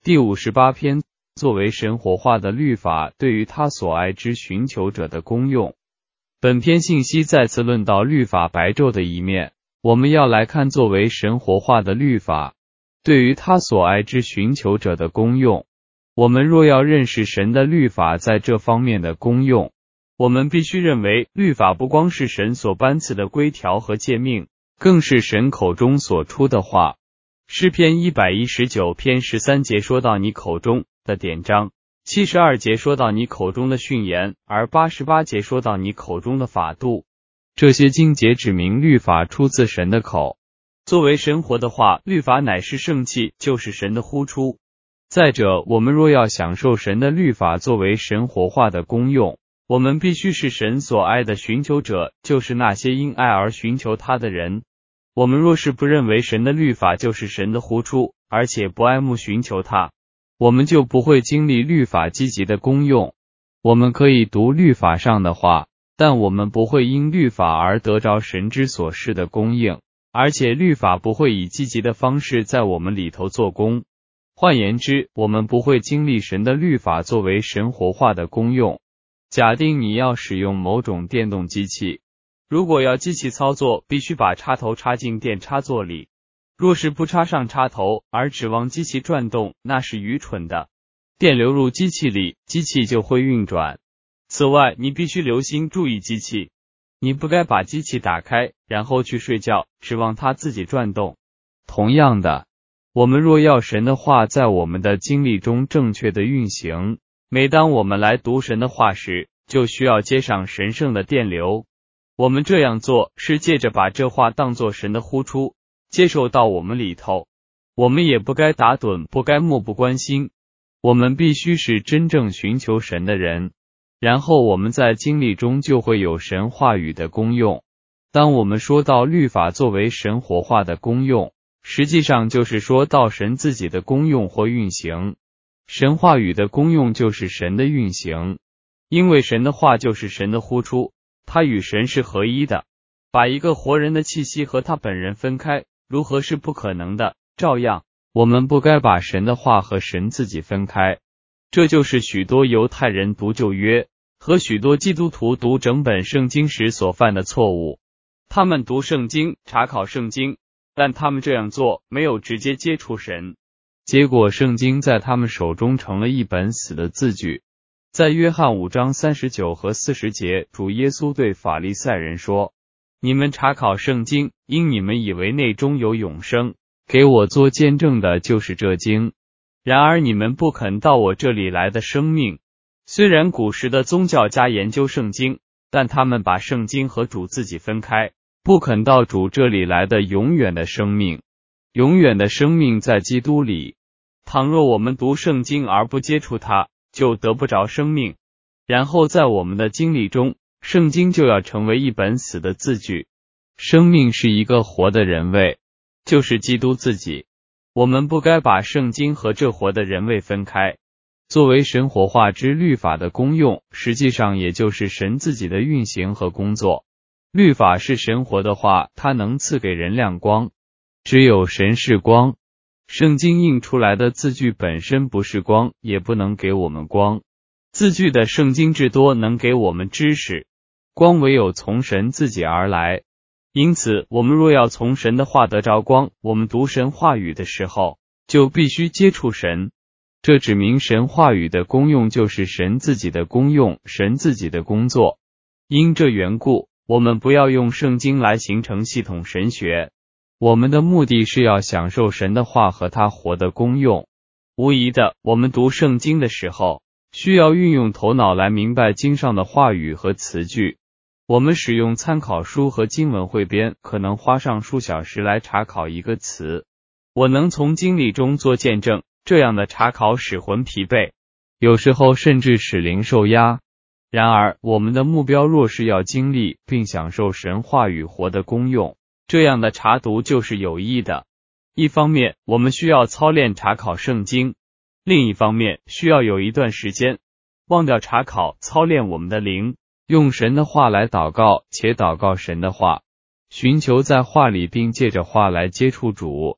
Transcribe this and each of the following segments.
第58篇，作为神活化的律法对于他所爱之寻求者的功用。本篇信息再次论到律法白昼的一面，我们要来看作为神活化的律法对于他所爱之寻求者的功用。我们若要认识神的律法在这方面的功用，我们必须认为律法不光是神所颁赐的规条和诫命，更是神口中所出的话。诗篇119篇13节说到你口中的典章，72节说到你口中的训言，而88节说到你口中的法度。这些经节指明律法出自神的口，作为神活的话，律法乃是圣气，就是神的呼出。再者，我们若要享受神的律法作为神活化的功用，我们必须是神所爱的寻求者，就是那些因爱而寻求他的人。我们若是不认为神的律法就是神的呼出，而且不爱慕寻求他，我们就不会经历律法积极的功用。我们可以读律法上的话，但我们不会因律法而得着神之所示的供应，而且律法不会以积极的方式在我们里头做工。换言之，我们不会经历神的律法作为神活化的功用。假定你要使用某种电动机器，如果要机器操作，必须把插头插进电插座里。若是不插上插头，而指望机器转动，那是愚蠢的。电流入机器里，机器就会运转。此外，你必须留心注意机器。你不该把机器打开，然后去睡觉，指望它自己转动。同样的，我们若要神的话在我们的经历中正确的运行，每当我们来读神的话时，就需要接上神圣的电流。我们这样做是借着把这话当作神的呼出，接受到我们里头。我们也不该打盹，不该漠不关心。我们必须是真正寻求神的人，然后我们在经历中就会有神话语的功用。当我们说到律法作为神活化的功用，实际上就是说到神自己的功用或运行。神话语的功用就是神的运行，因为神的话就是神的呼出，它与神是合一的。把一个活人的气息和他本人分开，如何是不可能的？照样，我们不该把神的话和神自己分开。这就是许多犹太人读旧约和许多基督徒读整本圣经时所犯的错误。他们读圣经，查考圣经，但他们这样做没有直接接触神，结果圣经在他们手中成了一本死的字句。在约翰5章39和40节，主耶稣对法利赛人说：你们查考圣经，因你们以为内中有永生，给我做见证的就是这经。然而你们不肯到我这里来的生命。虽然古时的宗教家研究圣经，但他们把圣经和主自己分开，不肯到主这里来的永远的生命。永远的生命在基督里。倘若我们读圣经而不接触它，就得不着生命。然后在我们的经历中，圣经就要成为一本死的字句。生命是一个活的人位，就是基督自己。我们不该把圣经和这活的人位分开。作为神活化之律法的功用，实际上也就是神自己的运行和工作。律法是神活的话，它能赐给人亮光。只有神是光。圣经印出来的字句本身不是光，也不能给我们光。字句的圣经至多能给我们知识，光唯有从神自己而来。因此，我们若要从神的话得着光，我们读神话语的时候，就必须接触神。这指明神话语的功用就是神自己的功用，神自己的工作。因这缘故，我们不要用圣经来形成系统神学。我们的目的是要享受神的话和他活的功用。无疑的，我们读圣经的时候，需要运用头脑来明白经上的话语和词句。我们使用参考书和经文汇编，可能花上数小时来查考一个词。我能从经历中做见证，这样的查考使魂疲惫，有时候甚至使灵受压。然而，我们的目标若是要经历并享受神话语活的功用，这样的查读就是有益的。一方面，我们需要操练查考圣经；另一方面，需要有一段时间忘掉查考，操练我们的灵，用神的话来祷告，且祷告神的话，寻求在话里并借着话来接触主。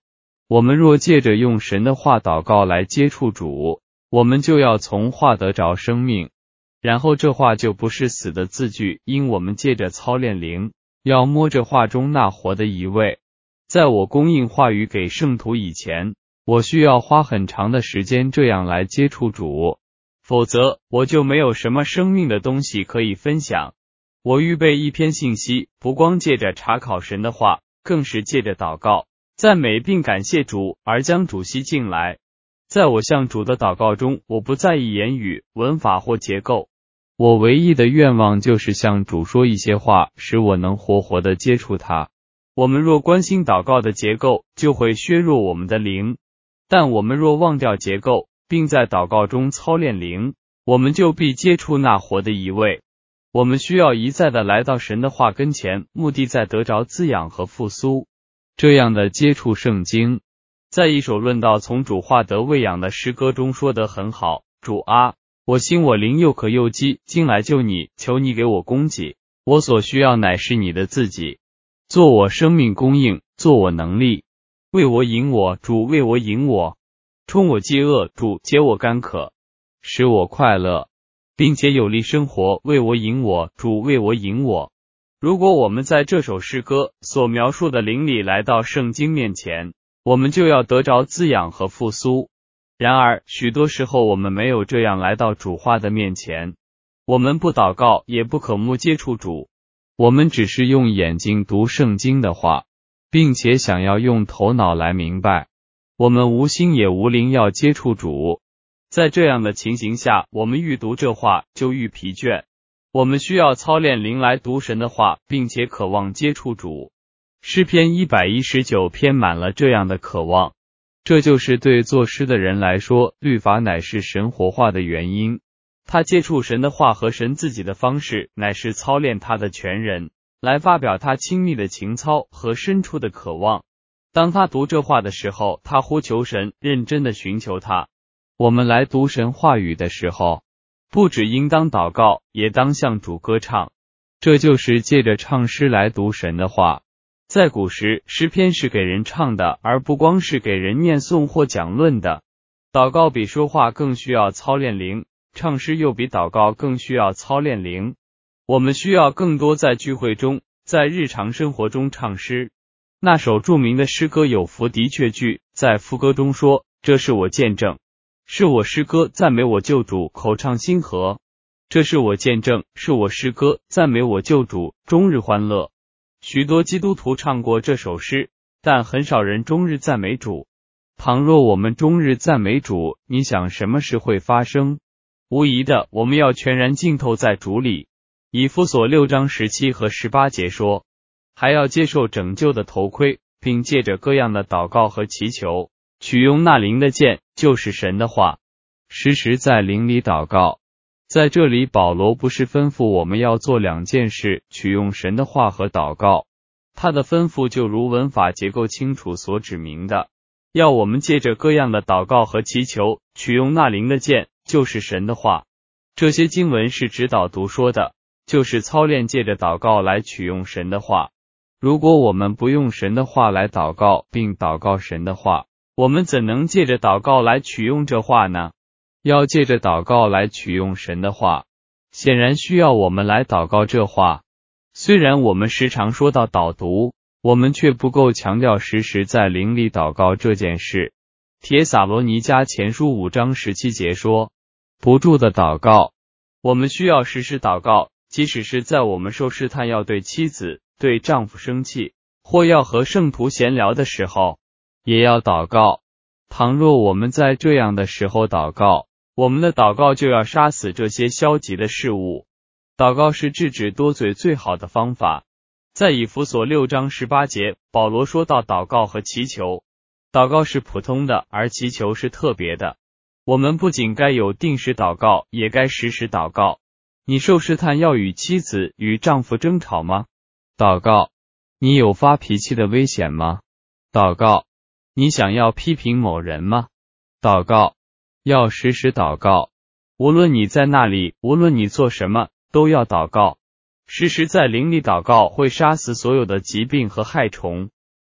我们若借着用神的话祷告来接触主，我们就要从话得着生命，然后这话就不是死的字句，因我们借着操练灵，要摸着话中那活的一位。在我供应话语给圣徒以前，我需要花很长的时间这样来接触主，否则我就没有什么生命的东西可以分享。我预备一篇信息，不光借着查考神的话，更是借着祷告、赞美并感谢主而将主吸进来。在我向主的祷告中，我不在意言语、文法或结构，我唯一的愿望就是向主说一些话，使我能活活地接触他。我们若关心祷告的结构，就会削弱我们的灵，但我们若忘掉结构，并在祷告中操练灵，我们就必接触那活的一位。我们需要一再的来到神的话跟前，目的在得着滋养和复苏。这样的接触圣经，在一首论到从主话得喂养的诗歌中说得很好。主啊，我心我灵又渴又饥，今来就你，求你给我供给，我所需要乃是你的自己，做我生命供应，做我能力，为我引我，主为我引我，冲我饥饿，主解我干渴，使我快乐，并且有力生活，为我引我，主为我引我。如果我们在这首诗歌所描述的灵里来到圣经面前，我们就要得着滋养和复苏。然而许多时候我们没有这样来到主话的面前，我们不祷告，也不渴慕接触主，我们只是用眼睛读圣经的话，并且想要用头脑来明白，我们无心也无灵要接触主。在这样的情形下，我们愈读这话就愈疲倦。我们需要操练灵来读神的话，并且渴望接触主。诗篇119篇满了这样的渴望。这就是对作诗的人来说，律法乃是神活化的原因。他接触神的话和神自己的方式，乃是操练他的全人，来发表他亲密的情操和深处的渴望。当他读这话的时候，他呼求神，认真的寻求他。我们来读神话语的时候，不只应当祷告，也当向主歌唱。这就是借着唱诗来读神的话。在古时，诗篇是给人唱的，而不光是给人念诵或讲论的。祷告比说话更需要操练灵，唱诗又比祷告更需要操练灵。我们需要更多在聚会中，在日常生活中唱诗。那首著名的诗歌有福的确句，在副歌中说，这是我见证，是我诗歌赞美我救主，口唱心和。这是我见证，是我诗歌赞美我救主，终日欢乐。许多基督徒唱过这首诗，但很少人终日赞美主。倘若我们终日赞美主，你想什么事会发生？无疑的，我们要全然浸透在主里。以弗所6章17和18节说，还要接受拯救的头盔，并借着各样的祷告和祈求，取用那灵的剑，就是神的话，时时在灵里祷告。在这里，保罗不是吩咐我们要做两件事，取用神的话和祷告。他的吩咐就如文法结构清楚所指明的，要我们借着各样的祷告和祈求，取用那灵的剑，就是神的话。这些经文是指导读说的，就是操练借着祷告来取用神的话。如果我们不用神的话来祷告，并祷告神的话，我们怎能借着祷告来取用这话呢？要借着祷告来取用神的话，显然需要我们来祷告这话。虽然我们时常说到导读，我们却不够强调时时在灵里祷告这件事。帖撒罗尼迦前书5章17节说，不住的祷告。我们需要时时祷告，即使是在我们受试探要对妻子、对丈夫生气，或要和圣徒闲聊的时候，也要祷告。倘若我们在这样的时候祷告，我们的祷告就要杀死这些消极的事物。祷告是制止多嘴最好的方法。在以弗所6章18节，保罗说到祷告和祈求。祷告是普通的，而祈求是特别的。我们不仅该有定时祷告，也该时时祷告。你受试探要与妻子、与丈夫争吵吗？祷告。你有发脾气的危险吗？祷告。你想要批评某人吗？祷告。要时时祷告。无论你在那里，无论你做什么，都要祷告。时时在灵里祷告会杀死所有的疾病和害虫。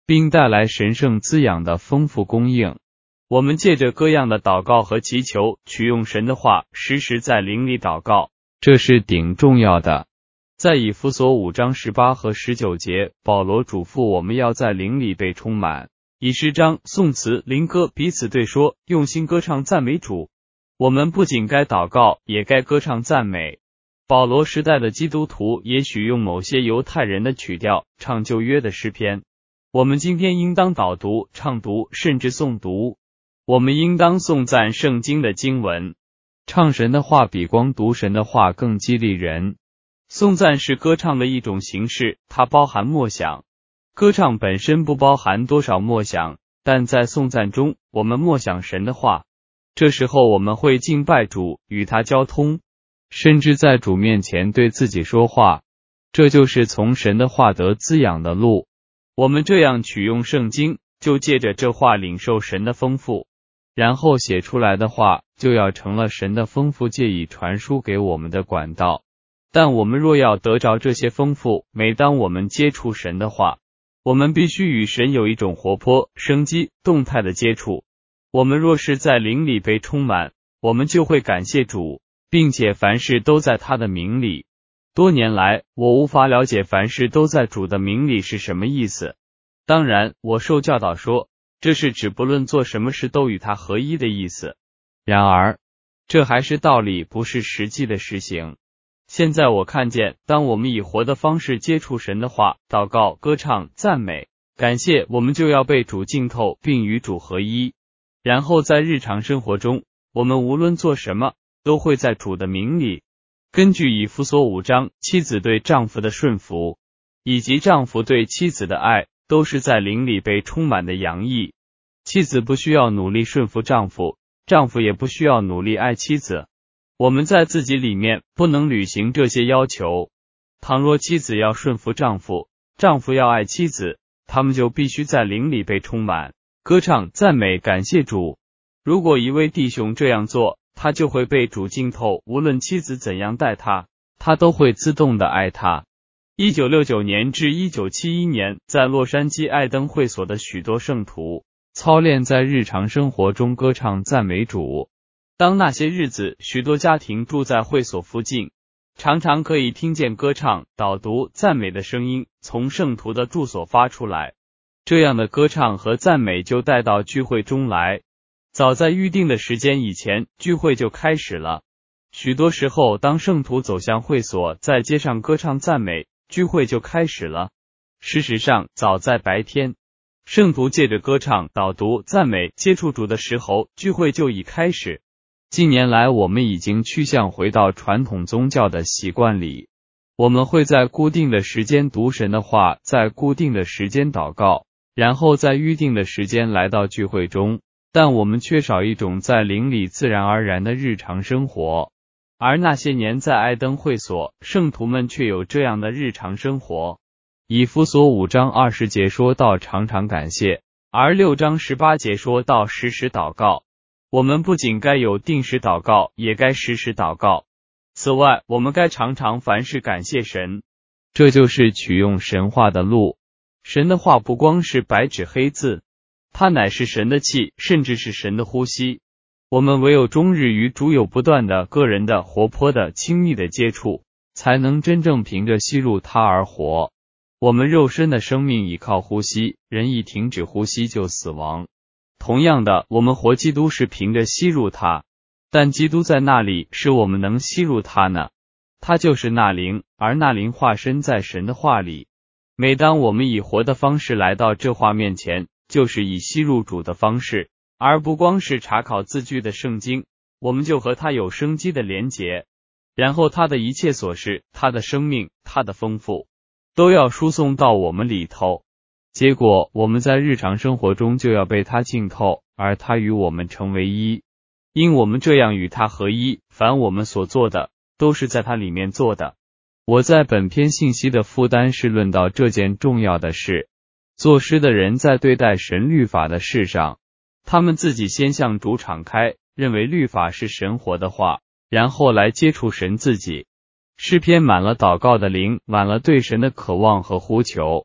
并带来神圣滋养的丰富供应。我们借着各样的祷告和祈求，取用神的话，时时在灵里祷告，这是顶重要的。在以弗所5章18和19节，保罗嘱咐我们要在灵里被充满，以诗章、颂词、灵歌彼此对说，用心歌唱赞美主。我们不仅该祷告，也该歌唱赞美。保罗时代的基督徒也许用某些犹太人的曲调唱旧约的诗篇，我们今天应当导读、唱读，甚至诵读。我们应当颂赞圣经的经文。唱神的话比光读神的话更激励人。颂赞是歌唱的一种形式，它包含默想。歌唱本身不包含多少默想，但在颂赞中，我们默想神的话。这时候我们会敬拜主，与他交通，甚至在主面前对自己说话。这就是从神的话得滋养的路。我们这样取用圣经，就借着这话领受神的丰富，然后写出来的话就要成了神的丰富借以传输给我们的管道。但我们若要得着这些丰富，每当我们接触神的话，我们必须与神有一种活泼、生机、动态的接触。我们若是在灵里被充满，我们就会感谢主，并且凡事都在他的名里。多年来，我无法了解凡事都在主的名里是什么意思。当然，我受教导说，这是指不论做什么事都与他合一的意思。然而，这还是道理，不是实际的实行。现在我看见，当我们以活的方式接触神的话，祷告、歌唱、赞美、感谢，我们就要被主浸透，并与主合一。然后在日常生活中，我们无论做什么，都会在主的名里。根据以弗所5章，妻子对丈夫的顺服，以及丈夫对妻子的爱，都是在灵里被充满的洋溢。妻子不需要努力顺服丈夫，丈夫也不需要努力爱妻子。我们在自己里面不能履行这些要求。倘若妻子要顺服丈夫，丈夫要爱妻子，他们就必须在灵里被充满，歌唱、赞美、感谢主。如果一位弟兄这样做，他就会被主浸透，无论妻子怎样待他，他都会自动的爱他。1969年至1971年，在洛杉矶爱登会所的许多圣徒操练在日常生活中歌唱赞美主。当那些日子，许多家庭住在会所附近，常常可以听见歌唱、导读、赞美的声音从圣徒的住所发出来。这样的歌唱和赞美就带到聚会中来。早在预定的时间以前，聚会就开始了。许多时候，当圣徒走向会所，在街上歌唱赞美，聚会就开始了。事实上，早在白天，圣徒借着歌唱、导读、赞美接触主的时候，聚会就已开始。近年来，我们已经趋向回到传统宗教的习惯里。我们会在固定的时间读神的话，在固定的时间祷告，然后在预定的时间来到聚会中，但我们缺少一种在灵里自然而然的日常生活。而那些年在爱登会所，圣徒们却有这样的日常生活。以弗所5章20节说到常常感谢，而6章18节说到时时祷告。我们不仅该有定时祷告，也该时时祷告。此外，我们该常常凡事感谢神。这就是取用神话的路。神的话不光是白纸黑字，它乃是神的气，甚至是神的呼吸。我们唯有终日与主有不断的个人的活泼的亲密的接触，才能真正凭着吸入它而活。我们肉身的生命倚靠呼吸，人一停止呼吸就死亡。同样的，我们活基督是凭着吸入它，但基督在那里使我们能吸入它呢？它就是那灵，而那灵化身在神的话里。每当我们以活的方式来到这话面前，就是以吸入主的方式，而不光是查考字句的圣经，我们就和它有生机的连结，然后它的一切所事，它的生命，它的丰富，都要输送到我们里头。结果我们在日常生活中就要被它浸透，而它与我们成为一。因我们这样与它合一，凡我们所做的，都是在它里面做的。我在本篇信息的负担是论到这件重要的事。作诗的人在对待神律法的事上，他们自己先向主敞开，认为律法是神活的话，然后来接触神自己。诗篇满了祷告的灵，满了对神的渴望和呼求。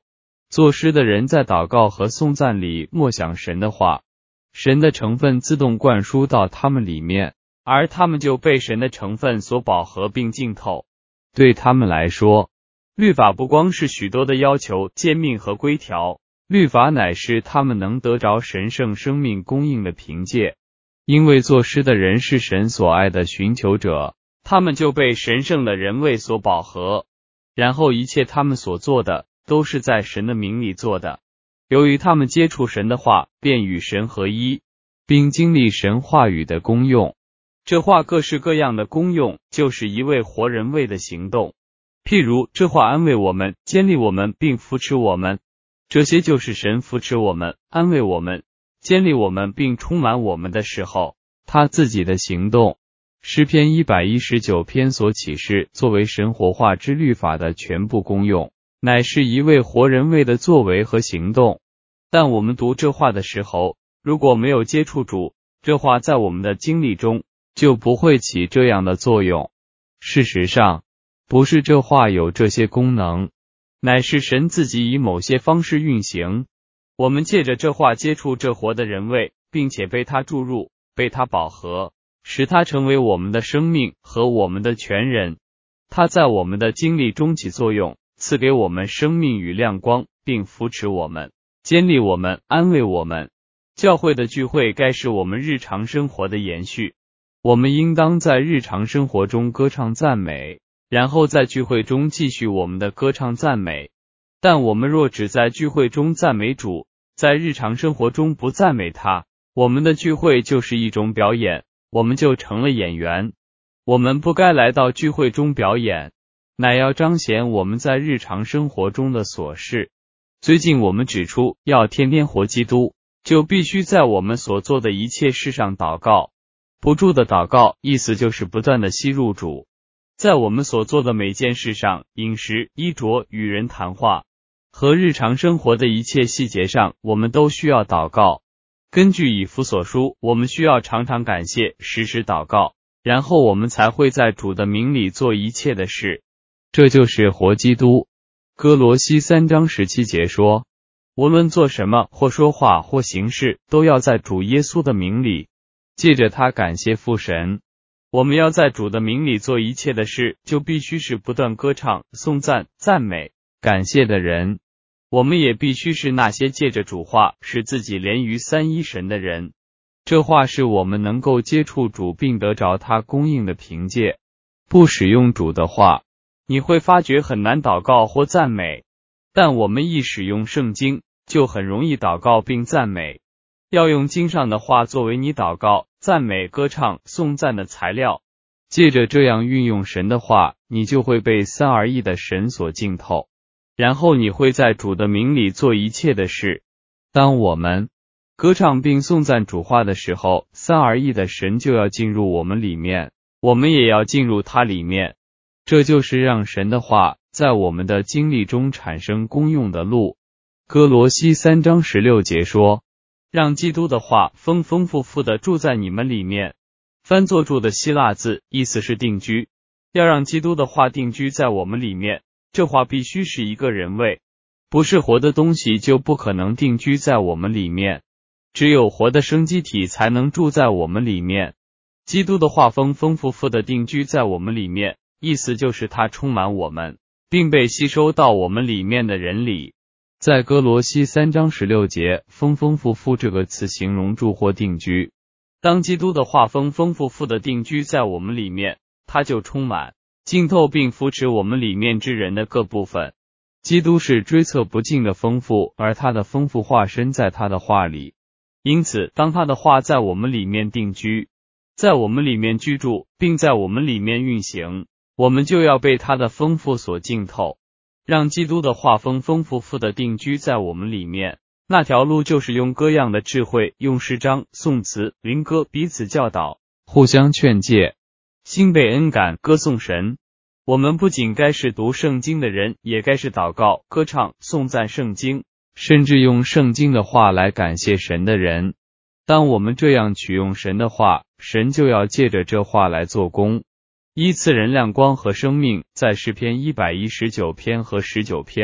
作诗的人在祷告和颂赞里默想神的话，神的成分自动灌输到他们里面，而他们就被神的成分所饱和并浸透。对他们来说，律法不光是许多的要求、诫命和规条，律法乃是他们能得着神圣生命供应的凭借。因为作诗的人是神所爱的寻求者，他们就被神圣的人味所饱和，然后一切他们所做的都是在神的名里做的。由于他们接触神的话，便与神合一，并经历神话语的功用。这话各式各样的功用，就是一位活人味的行动。譬如，这话安慰我们、坚立我们并扶持我们，这些就是神扶持我们、安慰我们、坚立我们并充满我们的时候，他自己的行动。诗篇119篇所启示作为神活化之律法的全部功用，乃是一位活人味的作为和行动。但我们读这话的时候，如果没有接触主，这话在我们的经历中就不会起这样的作用。事实上，不是这话有这些功能，乃是神自己以某些方式运行。我们借着这话接触这活的人味，并且被他注入，被他饱和，使他成为我们的生命和我们的全人。他在我们的经历中起作用，赐给我们生命与亮光，并扶持我们、坚立我们、安慰我们。教会的聚会该是我们日常生活的延续。我们应当在日常生活中歌唱赞美，然后在聚会中继续我们的歌唱赞美。但我们若只在聚会中赞美主，在日常生活中不赞美他，我们的聚会就是一种表演，我们就成了演员。我们不该来到聚会中表演，乃要彰显我们在日常生活中的所事。最近我们指出，要天天活基督，就必须在我们所做的一切事上祷告。不住的祷告，意思就是不断的吸入主。在我们所做的每件事上，饮食、衣着、与人谈话和日常生活的一切细节上，我们都需要祷告。根据以弗所书，我们需要常常感谢，时时祷告，然后我们才会在主的名里做一切的事。这就是活基督。哥罗西3章17节说，无论做什么，或说话，或行事，都要在主耶稣的名里，借着他感谢父神。我们要在主的名里做一切的事，就必须是不断歌唱、颂赞、赞美、感谢的人。我们也必须是那些借着主话使自己连于三一神的人。这话是我们能够接触主并得着他供应的凭借。不使用主的话，你会发觉很难祷告或赞美，但我们一使用圣经，就很容易祷告并赞美。要用经上的话作为你祷告、赞美、歌唱、颂赞的材料。借着这样运用神的话，你就会被三而一的神所浸透，然后你会在主的名里做一切的事。当我们歌唱并颂赞主话的时候，三而一的神就要进入我们里面，我们也要进入他里面。这就是让神的话在我们的经历中产生功用的路。哥罗西3章16节说，让基督的话丰丰富富地住在你们里面。翻作住的希腊字，意思是定居。要让基督的话定居在我们里面，这话必须是一个人位，不是活的东西就不可能定居在我们里面。只有活的生机体才能住在我们里面。基督的话丰丰富富地定居在我们里面，意思就是它充满我们，并被吸收到我们里面的人里。在哥罗西3章16节，丰丰富富这个词形容住或定居。当基督的话丰丰富富地定居在我们里面，它就充满、浸透并扶持我们里面之人的各部分。基督是追测不尽的丰富，而他的丰富化身在他的话里。因此，当他的话在我们里面定居，在我们里面居住，并在我们里面运行，我们就要被他的丰富所浸透，让基督的话丰丰富富地定居在我们里面。那条路就是用各样的智慧，用诗章、颂词、灵歌彼此教导，互相劝诫，心被恩感，歌颂神。我们不仅该是读圣经的人，也该是祷告、歌唱、颂赞圣经，甚至用圣经的话来感谢神的人。当我们这样取用神的话，神就要借着这话来做工。依赐人亮光和生命，在诗篇119篇和19篇。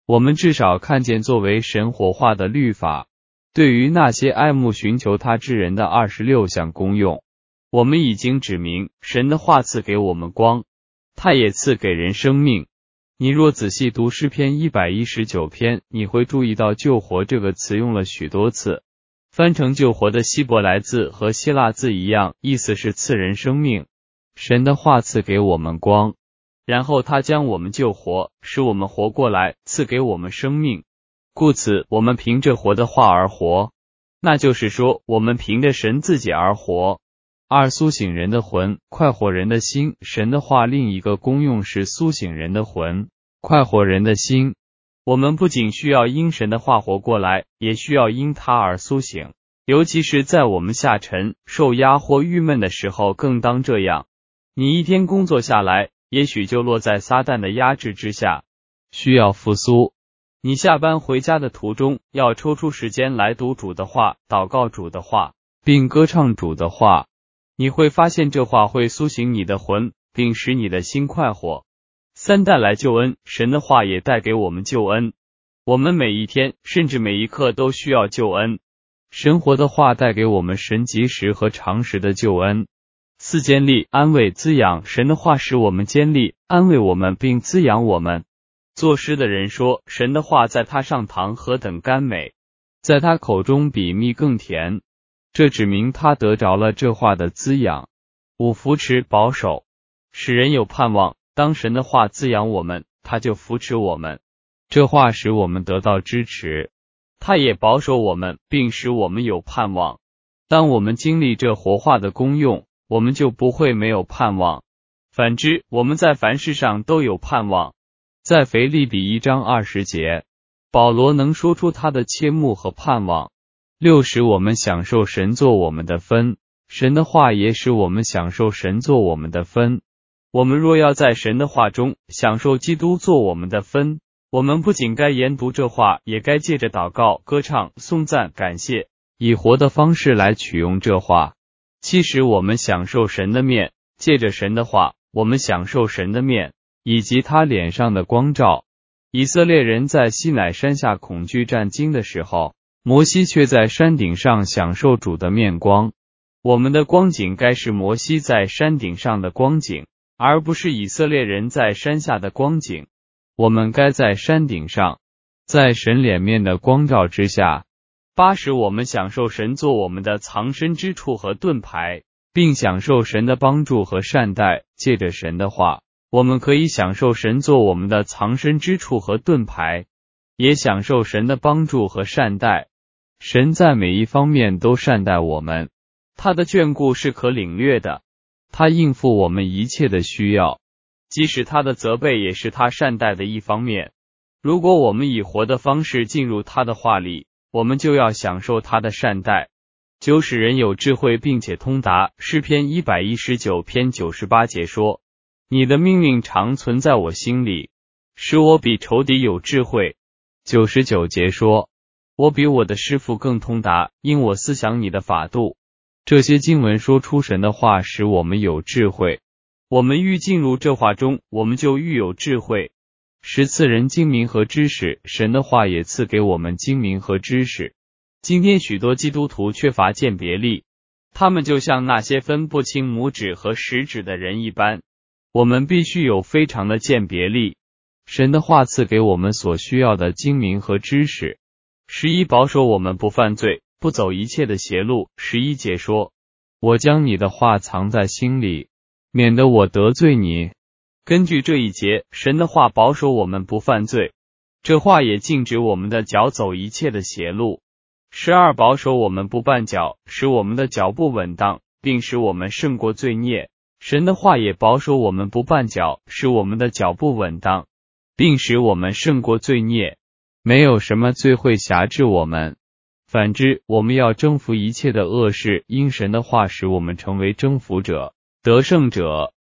我们至少看见作为神活化的律法，对于那些爱慕寻求他之人的26项功用。我们已经指明，神的话赐给我们光，他也赐给人生命。你若仔细读诗篇119篇，你会注意到救活这个词用了许多次。翻成救活的希伯来字和希腊字一样，意思是赐人生命。神的话赐给我们光，然后他将我们救活，使我们活过来，赐给我们生命。故此，我们凭着活的话而活，那就是说，我们凭着神自己而活。2苏醒人的魂，快活人的心。神的话另一个功用是苏醒人的魂，快活人的心。我们不仅需要因神的话活过来，也需要因他而苏醒，尤其是在我们下沉、受压或郁闷的时候更当这样。你一天工作下来，也许就落在撒旦的压制之下，需要复苏。你下班回家的途中，要抽出时间来读主的话，祷告主的话，并歌唱主的话。你会发现这话会苏醒你的魂，并使你的心快活。3带来救恩，神的话也带给我们救恩。我们每一天，甚至每一刻都需要救恩。神活的话带给我们神及时和常时的救恩。4坚立、安慰、滋养。神的话使我们坚立，安慰我们并滋养我们。作诗的人说，神的话在他上膛何等甘美，在他口中比蜜更甜。这指明他得着了这话的滋养。5扶持、保守，使人有盼望。当神的话滋养我们，他就扶持我们，这话使我们得到支持。他也保守我们，并使我们有盼望。当我们经历这活话的功用，我们就不会没有盼望。反之，我们在凡事上都有盼望。在腓立比1章20节，保罗能说出他的切慕和盼望。6使我们享受神做我们的分，神的话也使我们享受神做我们的分。我们若要在神的话中享受基督做我们的分，我们不仅该研读这话，也该借着祷告、歌唱、颂赞、感谢，以活的方式来取用这话。7使我们享受神的面，借着神的话，我们享受神的面，以及他脸上的光照。以色列人在西乃山下恐惧战惊的时候，摩西却在山顶上享受主的面光。我们的光景该是摩西在山顶上的光景，而不是以色列人在山下的光景。我们该在山顶上，在神脸面的光照之下。8使我们享受神做我们的藏身之处和盾牌，并享受神的帮助和善待。借着神的话，我们可以享受神做我们的藏身之处和盾牌，也享受神的帮助和善待。神在每一方面都善待我们，他的眷顾是可领略的，他应付我们一切的需要，即使他的责备也是他善待的一方面。如果我们以活的方式进入他的话里，我们就要享受他的善待。9使人有智慧并且通达。诗篇119篇98节说，你的命令常存在我心里，使我比仇敌有智慧。99节说，我比我的师傅更通达，因我思想你的法度。这些经文说出神的话使我们有智慧，我们愈进入这话中，我们就愈有智慧。10赐人精明和知识，神的话也赐给我们精明和知识。今天许多基督徒缺乏鉴别力，他们就像那些分不清拇指和食指的人一般。我们必须有非常的鉴别力。神的话赐给我们所需要的精明和知识。11保守我们不犯罪，不走一切的邪路。11节说，我将你的话藏在心里，免得我得罪你。根据这一节，神的话保守我们不犯罪，这话也禁止我们的脚走一切的邪路。12保守我们不绊脚，使我们的脚不稳当，并使我们胜过罪孽。神的话也保守我们不绊脚，使我们的脚不稳当，并使我们胜过罪孽。没有什么罪会辖制我们，反之，我们要征服一切的恶事，因神的话使我们成为征服者、得胜者。